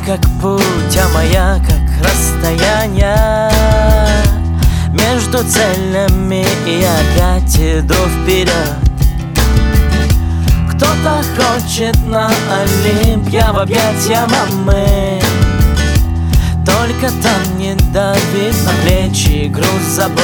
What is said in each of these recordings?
как путь, а моя как расстояние между целями, и опять иду вперед. Кто-то хочет на Олимп, я в объятья мамы. Только там не давит на плечи груз забот.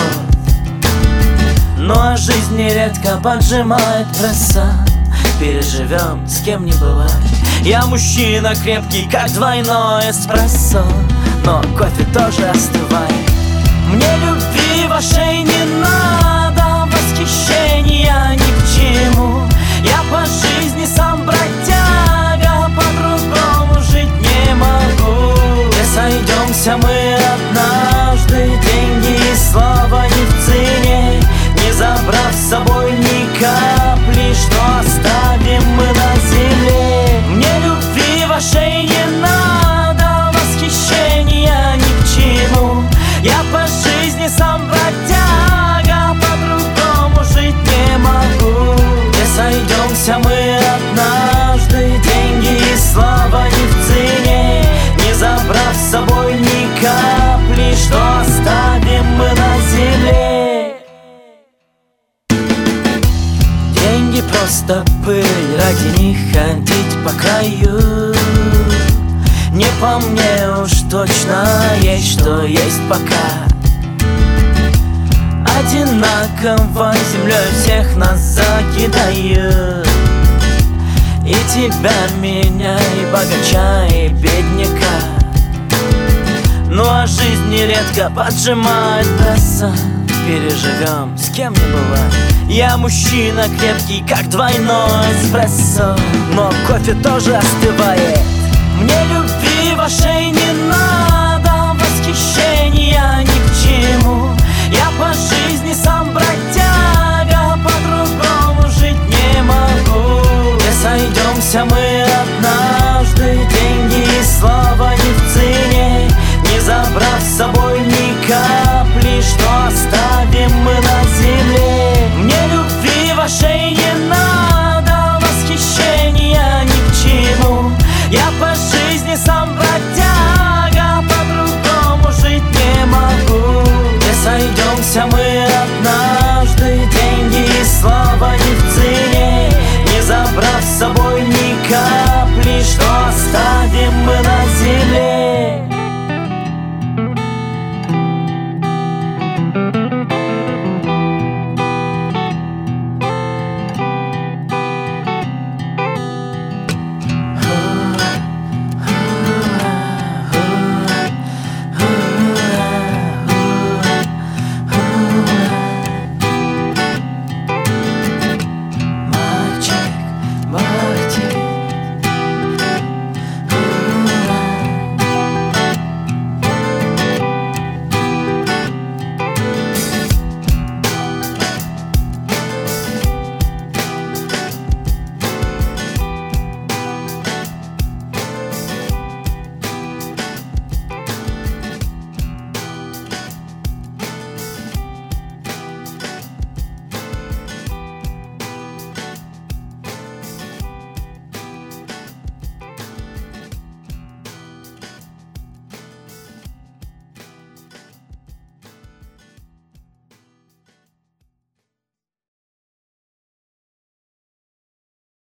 Ну а жизнь нередко поджимает пресса. Переживем, с кем не бывает. Я мужчина крепкий, как двойной эспрессо, но кофе тоже остывает. Мне любви вашей не надо, восхищения ни к чему. Я по жизни сам бродяга, по-другому жить не могу. Не сойдемся мы однажды, деньги и слава не в цене, не забрав с собой ни капли, что оставим мы на земле. Мне любви вашей не надо, восхищения ни к чему. Я по жизни сам бродяга, по-другому жить не могу. Не сойдемся мы однажды, деньги и слава не в цене, не забрав с собой ни капли, что оставим мы на земле. Деньги просто пыль, ради них ходить по краю. Не по мне уж точно, есть что есть пока. Одинаково землей всех нас закидают, и тебя, меня, и богача, и бедняка. Ну а жизнь нередко поджимает пресса. Переживем, с кем не бывает. Я мужчина крепкий, как двойной эспрессо, но кофе тоже остывает. Мне любви вашей не надо, восхищения ни к чему. Я по жизни сам бродяга, по-другому жить не могу. Не сойдемся мы однажды, деньги и слава не в цене, не забрав с собой ни капли, что оставим мы на земле. Мне любви вашей не надо, восхищения ни к чему. Я по жизни сам бродяга, по-другому жить не могу. Не сойдемся мы